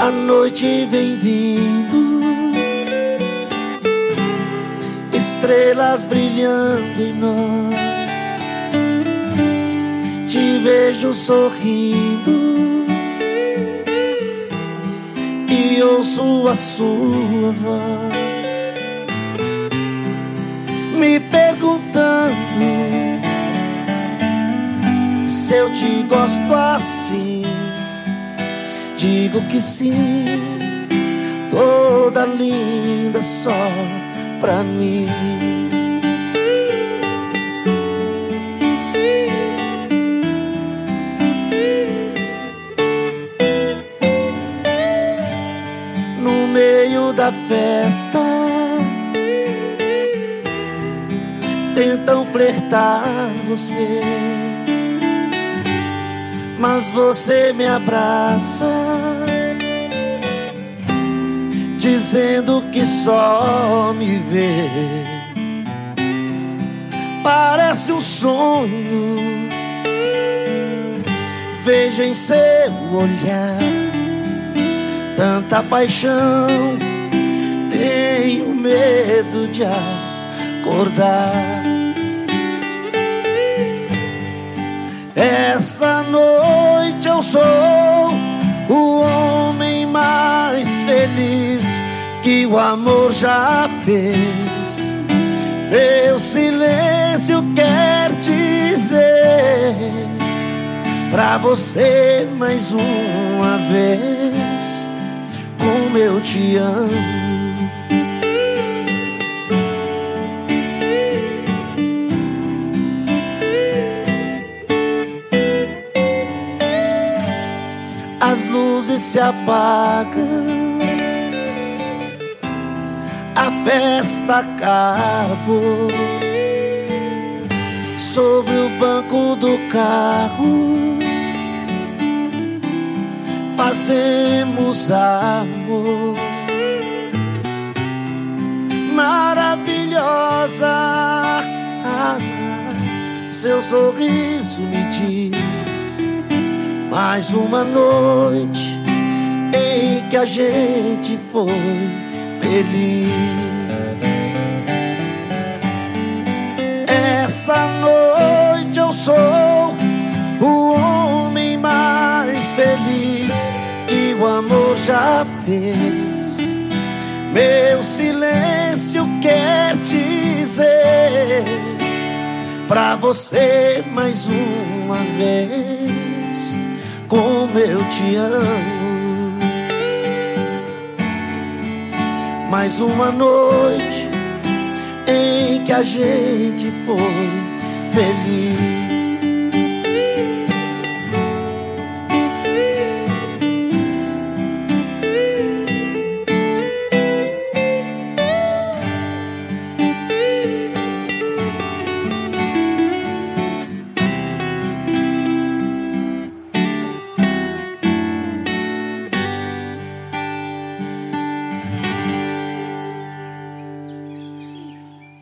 A noite vem vindo, estrelas brilhando em nós. Te vejo sorrindo e ouço a sua voz, me perguntando se eu te gosto assim. Digo que sim, toda linda só pra mim. No meio da festa tentam flertar você, mas você me abraça, dizendo que só me vê. Parece um sonho, vejo em seu olhar tanta paixão, tenho medo de acordar. Essa noite eu sou o homem mais feliz que o amor já fez. Meu silêncio quer dizer pra você mais uma vez como eu te amo. As luzes se apagam, a festa acabou. Sobre o banco do carro fazemos amor. Maravilhosa, seu sorriso me diz mais uma noite em que a gente foi feliz. Essa noite eu sou o homem mais feliz que o amor já fez. Meu silêncio quer dizer pra você mais uma vez como eu te amo. Mais uma noite em que a gente foi feliz.